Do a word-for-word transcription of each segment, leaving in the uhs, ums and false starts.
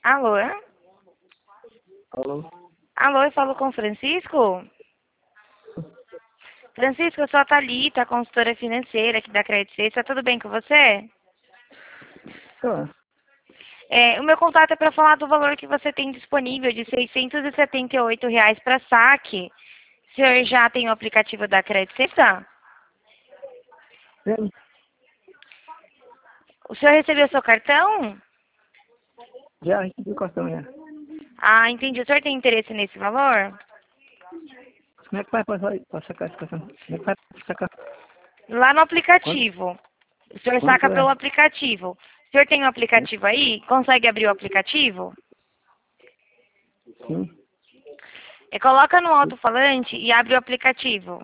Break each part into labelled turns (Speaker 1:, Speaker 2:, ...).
Speaker 1: Alô?
Speaker 2: Alô?
Speaker 1: Alô, eu falo com o Francisco? Francisco, eu sou a Thalita, consultora financeira aqui da Credit Suisse. Tá tudo bem com você?
Speaker 2: Tá.
Speaker 1: É, o meu contato é para falar do valor que você tem disponível de seiscentos e setenta e oito reais para saque. O senhor já tem o aplicativo da Credit Suisse?
Speaker 2: Sim.
Speaker 1: O senhor recebeu seu cartão?
Speaker 2: Já recebi o cartão, já.
Speaker 1: Ah, entendi. O senhor tem interesse nesse valor?
Speaker 2: Como é que vai pra, pra sacar esse cartão? Como é que vai pra sacar?
Speaker 1: Lá no
Speaker 2: Quanto,
Speaker 1: aplicativo. O senhor
Speaker 2: quanto
Speaker 1: saca
Speaker 2: é?
Speaker 1: pelo aplicativo. O senhor tem o aplicativo aí? Consegue abrir o aplicativo?
Speaker 2: Sim.
Speaker 1: É, coloca no alto-falante e abre o aplicativo.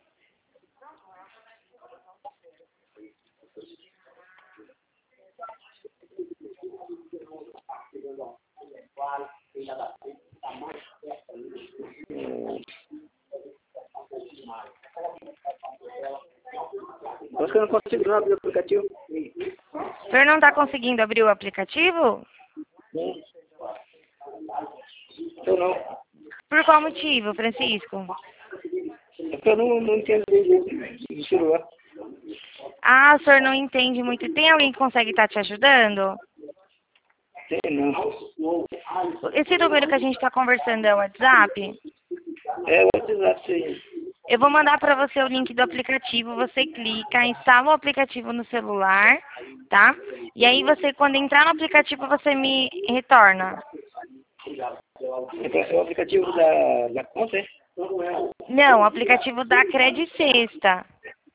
Speaker 2: Acho que eu não consigo não abrir o aplicativo.
Speaker 1: O senhor não está conseguindo abrir o aplicativo?
Speaker 2: Sim. Eu não.
Speaker 1: Por qual motivo, Francisco?
Speaker 2: É que eu não, não entendo de celular.
Speaker 1: Ah, o senhor não entende muito. Tem alguém que consegue estar te ajudando?
Speaker 2: Tem não.
Speaker 1: Esse número que a gente está conversando é o WhatsApp?
Speaker 2: É o WhatsApp, sim.
Speaker 1: Eu vou mandar para você o link do aplicativo. Você clica, instala o aplicativo no celular, tá? E aí você, quando entrar no aplicativo, você me retorna.
Speaker 2: É o aplicativo da, da conta, é?
Speaker 1: Não, o aplicativo da Credit Sexta.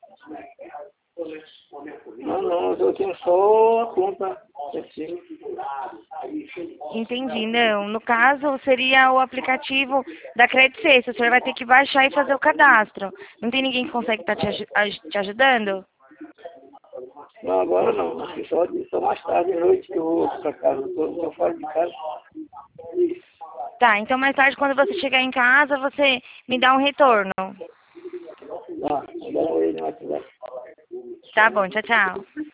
Speaker 2: Não, não, eu tenho só a conta. Certinho.
Speaker 1: Entendi, não. No caso, seria o aplicativo da Credit Sexta. O senhor vai ter que baixar e fazer o cadastro. Não tem ninguém que consegue estar te, aju- aj- te ajudando?
Speaker 2: Não, agora não. Acho que só, só mais tarde à noite que eu vou pra casa. Eu tô, tô fora de casa.
Speaker 1: Tá, então mais tarde, quando você chegar em casa, você me dá um retorno.
Speaker 2: Tá, eu dou uma olhada no WhatsApp.
Speaker 1: Tá bom, tchau, tchau.